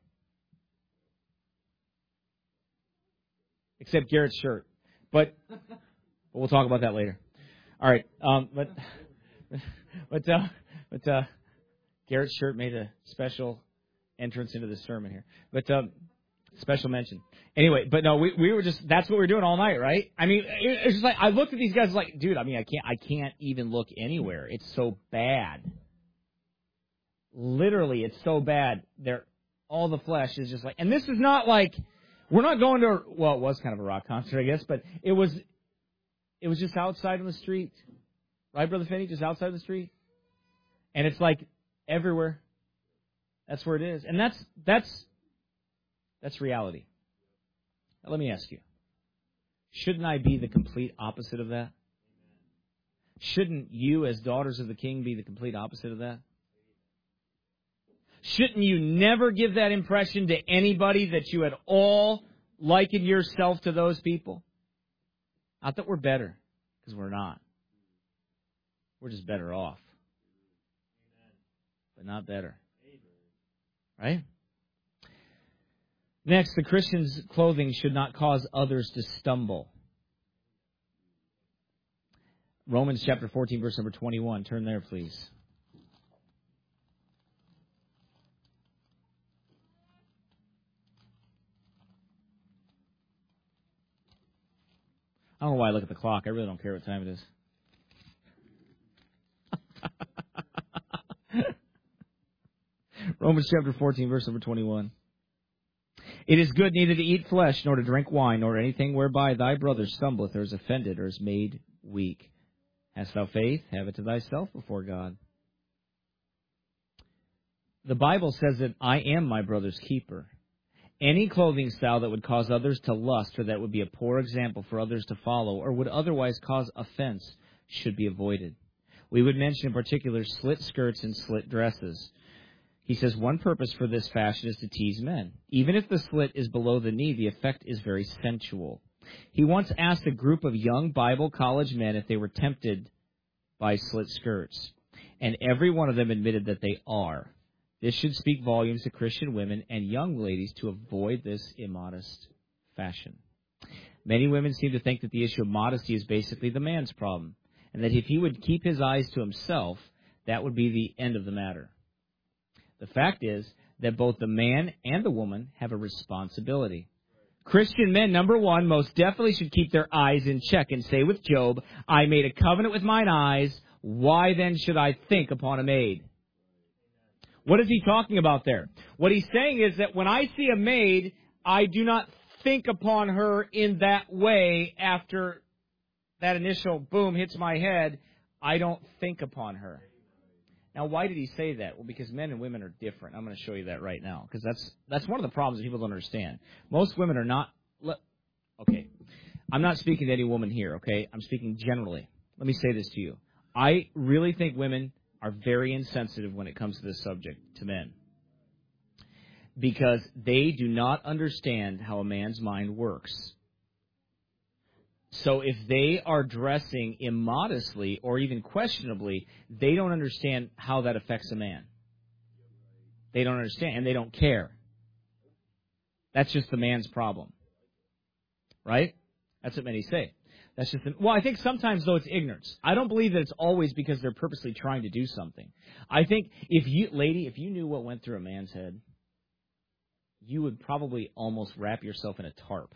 Except Garrett's shirt. But, but we'll talk about that later. All right. Um, but but, uh, but uh, Garrett's shirt made a special entrance into the sermon here. But um, special mention. Anyway, but no, we we were just, that's what we were doing all night, right? I mean, it, it's just like, I looked at these guys like, dude, I mean, I can't, I can't even look anywhere. It's so bad. Literally, it's so bad. They're, all the flesh is just like, and this is not like, we're not going to, well, it was kind of a rock concert, I guess, but it was, it was just outside on the street. Right, Brother Finney? Just outside the street. And it's like everywhere. That's where it is. And that's that's that's reality. Now, let me ask you. Shouldn't I be the complete opposite of that? Shouldn't you, as daughters of the King, be the complete opposite of that? Shouldn't you never give that impression to anybody that you at all liken yourself to those people? Not that we're better, because we're not. We're just better off. But not better. Right? Next, the Christian's clothing should not cause others to stumble. Romans chapter fourteen, verse number twenty-one. Turn there, please. I don't know why I look at the clock. I really don't care what time it is. Romans chapter fourteen, verse number twenty-one. It is good neither to eat flesh, nor to drink wine, nor anything whereby thy brother stumbleth, or is offended, or is made weak. Hast thou faith? Have it to thyself before God. The Bible says that I am my brother's keeper. Any clothing style that would cause others to lust, or that would be a poor example for others to follow, or would otherwise cause offense, should be avoided. We would mention in particular slit skirts and slit dresses. He says one purpose for this fashion is to tease men. Even if the slit is below the knee, the effect is very sensual. He once asked a group of young Bible college men if they were tempted by slit skirts, and every one of them admitted that they are. This should speak volumes to Christian women and young ladies to avoid this immodest fashion. Many women seem to think that the issue of modesty is basically the man's problem, and that if he would keep his eyes to himself, that would be the end of the matter. The fact is that both the man and the woman have a responsibility. Christian men, number one, most definitely should keep their eyes in check and say with Job, I made a covenant with mine eyes, why then should I think upon a maid? What is he talking about there? What he's saying is that when I see a maid, I do not think upon her in that way after that initial boom hits my head. I don't think upon her. Now, why did he say that? Well, because men and women are different. I'm going to show you that right now, because that's that's one of the problems that people don't understand. Most women are not... Okay, I'm not speaking to any woman here, okay? I'm speaking generally. Let me say this to you. I really think women are very insensitive when it comes to this subject to men. because they do not understand how a man's mind works. So if they are dressing immodestly or even questionably, they don't understand how that affects a man. They don't understand, and they don't care. That's just the man's problem. Right? That's what many say. That's just the, well, I think sometimes, though, it's ignorance. I don't believe that it's always because they're purposely trying to do something. I think if you, lady, if you knew what went through a man's head, you would probably almost wrap yourself in a tarp.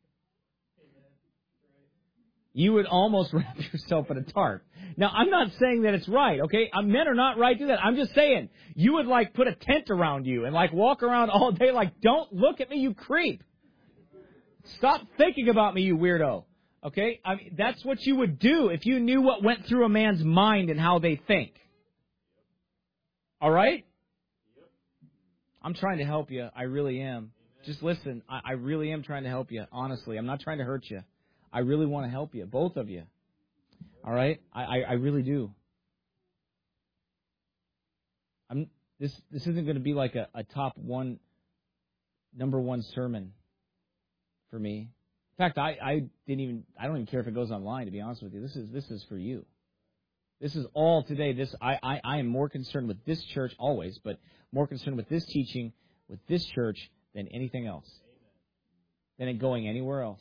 You would almost wrap yourself in a tarp. Now, I'm not saying that it's right, okay? Uh, men are not right to do that. I'm just saying, you would, like, put a tent around you and, like, walk around all day like, don't look at me, you creep. Stop thinking about me, you weirdo. Okay? I mean, that's what you would do if you knew what went through a man's mind and how they think. All right? I'm trying to help you. I really am. Just listen. I, I really am trying to help you. Honestly, I'm not trying to hurt you. I really want to help you, both of you. All right? I, I, I really do. I'm this this isn't going to be like a, a top one, number one sermon for me. In fact, I, I didn't even I don't even care if it goes online, to be honest with you. This is this is for you. This is all today. This I, I, I am more concerned with this church always, but more concerned with this teaching, with this church than anything else. Than it going anywhere else.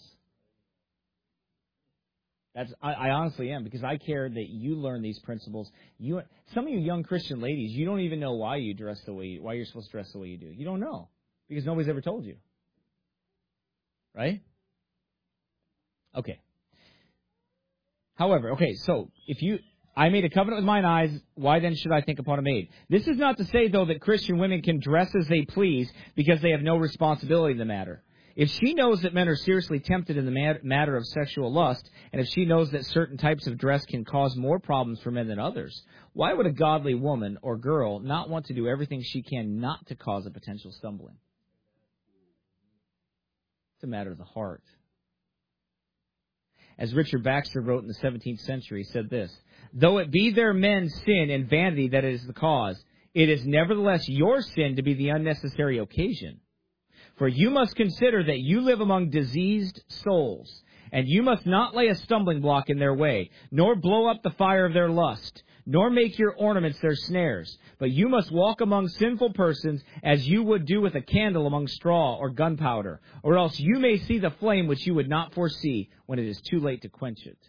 That's I, I honestly am, because I care that you learn these principles. You, some of you young Christian ladies, you don't even know why you dress the way you, why you're supposed to dress the way you do. You don't know because nobody's ever told you, right? Okay. However, okay, so if you, I made a covenant with mine eyes, why then should I think upon a maid? This is not to say, though, that Christian women can dress as they please because they have no responsibility in the matter. If she knows that men are seriously tempted in the matter of sexual lust, and if she knows that certain types of dress can cause more problems for men than others, why would a godly woman or girl not want to do everything she can not to cause a potential stumbling? It's a matter of the heart. As Richard Baxter wrote in the seventeenth century, he said this, though it be their men's sin and vanity that is the cause, it is nevertheless your sin to be the unnecessary occasion. For you must consider that you live among diseased souls, and you must not lay a stumbling block in their way, nor blow up the fire of their lust, nor make your ornaments their snares. But you must walk among sinful persons as you would do with a candle among straw or gunpowder, or else you may see the flame which you would not foresee when it is too late to quench it.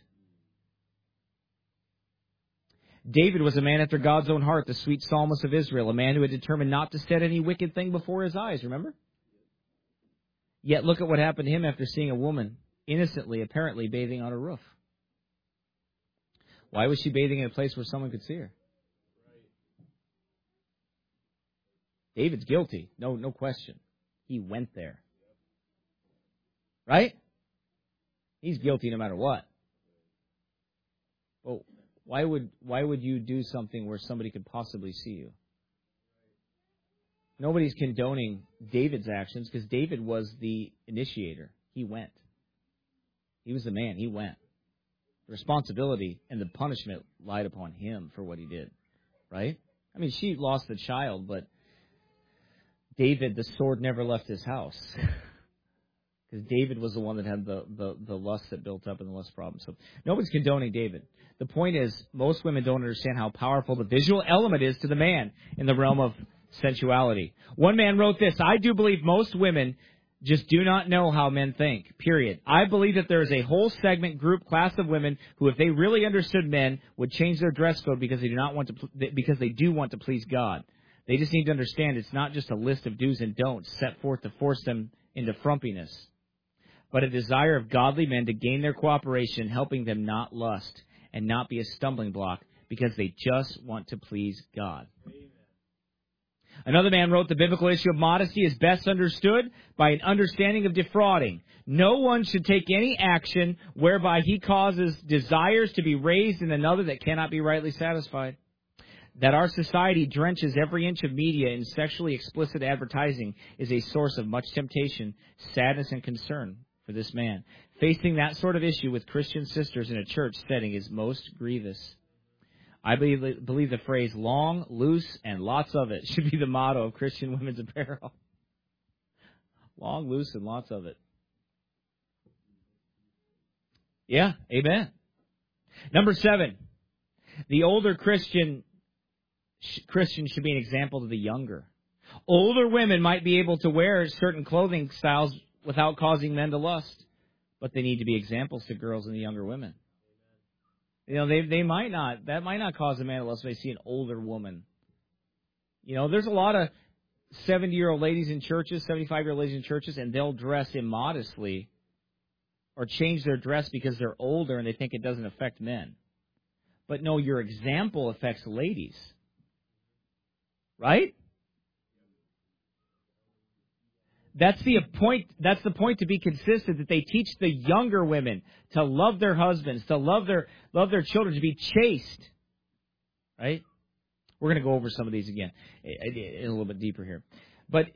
David was a man after God's own heart, the sweet psalmist of Israel, a man who had determined not to set any wicked thing before his eyes, remember? Yet look at what happened to him after seeing a woman innocently, apparently, bathing on a roof. Why was she bathing in a place where someone could see her? David's guilty. No, no question. He went there. Right? He's guilty no matter what. Well, why would why would you do something where somebody could possibly see you? Nobody's condoning David's actions because David was the initiator. He went. He was the man. He went. The responsibility and the punishment lied upon him for what he did. Right? I mean, she lost the child, but David, the sword never left his house. Because David was the one that had the, the, the lust that built up and the lust problem. So nobody's condoning David. The point is, most women don't understand how powerful the visual element is to the man in the realm of sensuality. One man wrote this, I do believe most women just do not know how men think, period. I believe that there is a whole segment, group, class of women who, if they really understood men, would change their dress code because they do not want to, because they do want to please God. They just need to understand it's not just a list of do's and don'ts set forth to force them into frumpiness, but a desire of godly men to gain their cooperation, helping them not lust and not be a stumbling block because they just want to please God. Another man wrote, the biblical issue of modesty is best understood by an understanding of defrauding. No one should take any action whereby he causes desires to be raised in another that cannot be rightly satisfied. That our society drenches every inch of media in sexually explicit advertising is a source of much temptation, sadness, and concern for this man. Facing that sort of issue with Christian sisters in a church setting is most grievous. I believe, believe the phrase long, loose, and lots of it should be the motto of Christian women's apparel. Long, loose, and lots of it. Yeah, amen. Number seven, the older Christian Christian should be an example to the younger. Older women might be able to wear certain clothing styles without causing men to lust, but they need to be examples to girls and the younger women. You know, they they might not, that might not cause a man to lust if they see an older woman. You know, there's a lot of seventy-year-old ladies in churches, seventy-five-year-old ladies in churches, and they'll dress immodestly or change their dress because they're older and they think it doesn't affect men. But no, your example affects ladies. Right? That's the point. That's the point to be consistent, that they teach the younger women to love their husbands, to love their love their children, to be chaste. Right? We're going to go over some of these again a little bit deeper here. But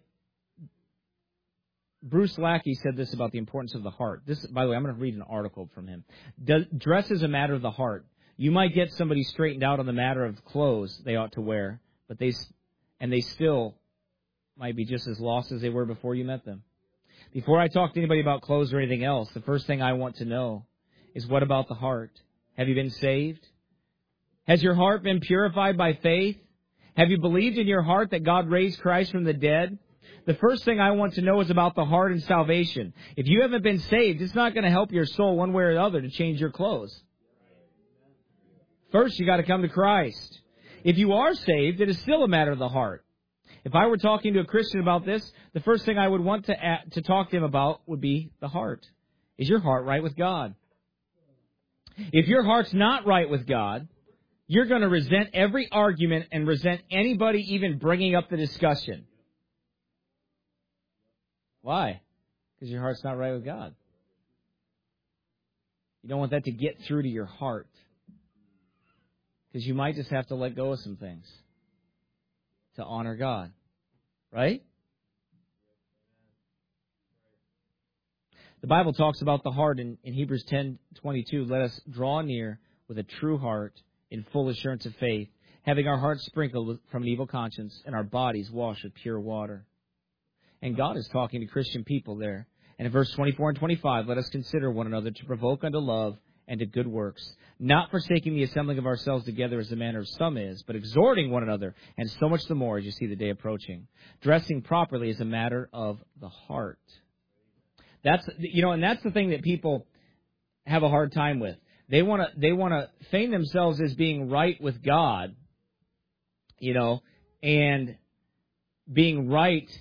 Bruce Lackey said this about the importance of the heart. This, by the way, I'm going to read an article from him. Does, dress is a matter of the heart. You might get somebody straightened out on the matter of clothes they ought to wear, but they and they still might be just as lost as they were before you met them. Before I talk to anybody about clothes or anything else, the first thing I want to know is, what about the heart? Have you been saved? Has your heart been purified by faith? Have you believed in your heart that God raised Christ from the dead? The first thing I want to know is about the heart and salvation. If you haven't been saved, it's not going to help your soul one way or the other to change your clothes. First, you got to come to Christ. If you are saved, it is still a matter of the heart. If I were talking to a Christian about this, the first thing I would want to to talk to him about would be the heart. Is your heart right with God? If your heart's not right with God, you're going to resent every argument and resent anybody even bringing up the discussion. Why? Because your heart's not right with God. You don't want that to get through to your heart. Because you might just have to let go of some things to honor God. Right? The Bible talks about the heart in, in Hebrews ten twenty-two. Let us draw near with a true heart in full assurance of faith, having our hearts sprinkled from an evil conscience and our bodies washed with pure water. And God is talking to Christian people there. And in verse twenty-four and twenty-five, let us consider one another to provoke unto love and to good works, not forsaking the assembling of ourselves together as the manner of some is, but exhorting one another, and so much the more as you see the day approaching. Dressing properly is a matter of the heart. That's, you know, and that's the thing that people have a hard time with. They want to they want to feign themselves as being right with God, you know, and being right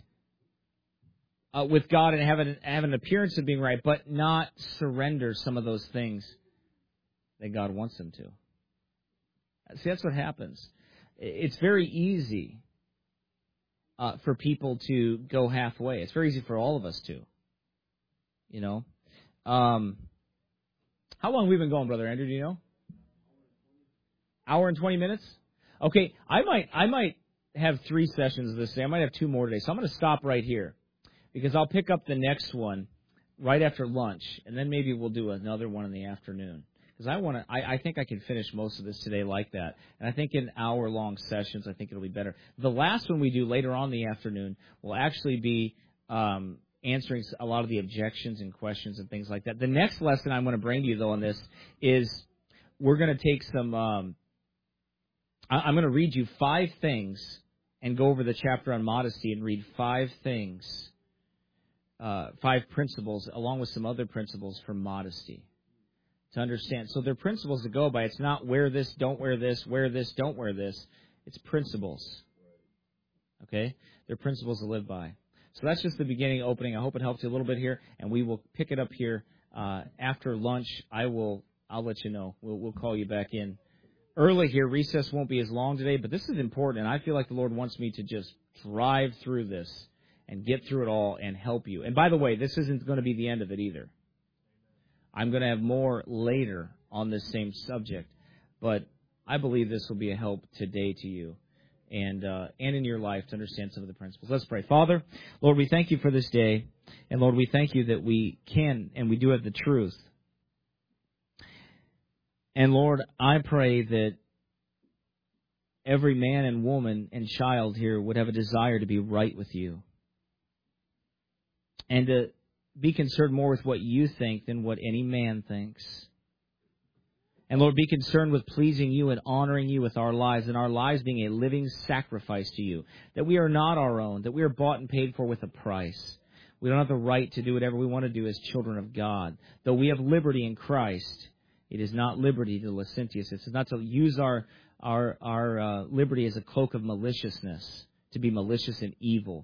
uh, with God and have an, have an appearance of being right, but not surrender some of those things that God wants them to. See, that's what happens. It's very easy uh, for people to go halfway. It's very easy for all of us to. You know, um, how long have we been going, Brother Andrew? Do you know? Hour and twenty minutes. Okay, I might I might have three sessions this day. I might have two more today. So I'm going to stop right here because I'll pick up the next one right after lunch, and then maybe we'll do another one in the afternoon. Because I want to, I, I think I can finish most of this today like that. And I think in hour-long sessions, I think it'll be better. The last one we do later on in the afternoon will actually be um, answering a lot of the objections and questions and things like that. The next lesson I'm going to bring to you, though, on this is we're going to take some, um, I, I'm going to read you five things and go over the chapter on modesty and read five things, uh, five principles, along with some other principles for modesty. To understand. So they're principles to go by. It's not wear this, don't wear this, wear this, don't wear this. It's principles. Okay? They're principles to live by. So that's just the beginning, opening. I hope it helps you a little bit here, and we will pick it up here uh, after lunch. I will. I'll let you know. We'll, we'll call you back in early here. Recess won't be as long today, but this is important, and I feel like the Lord wants me to just drive through this and get through it all and help you. And by the way, this isn't going to be the end of it either. I'm going to have more later on this same subject, but I believe this will be a help today to you and uh, and in your life to understand some of the principles. Let's pray. Father, Lord, we thank you for this day, and Lord, we thank you that we can and we do have the truth. And Lord, I pray that every man and woman and child here would have a desire to be right with you. and to be concerned more with what you think than what any man thinks. And Lord, be concerned with pleasing you and honoring you with our lives, and our lives being a living sacrifice to you, that we are not our own, that we are bought and paid for with a price. We don't have the right to do whatever we want to do as children of God. Though we have liberty in Christ, it is not liberty to licentiousness. It's not to use our our, our uh, liberty as a cloak of maliciousness, to be malicious and evil.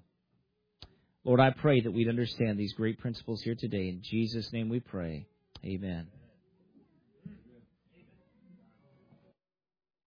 Lord, I pray that we'd understand these great principles here today. In Jesus' name we pray. Amen.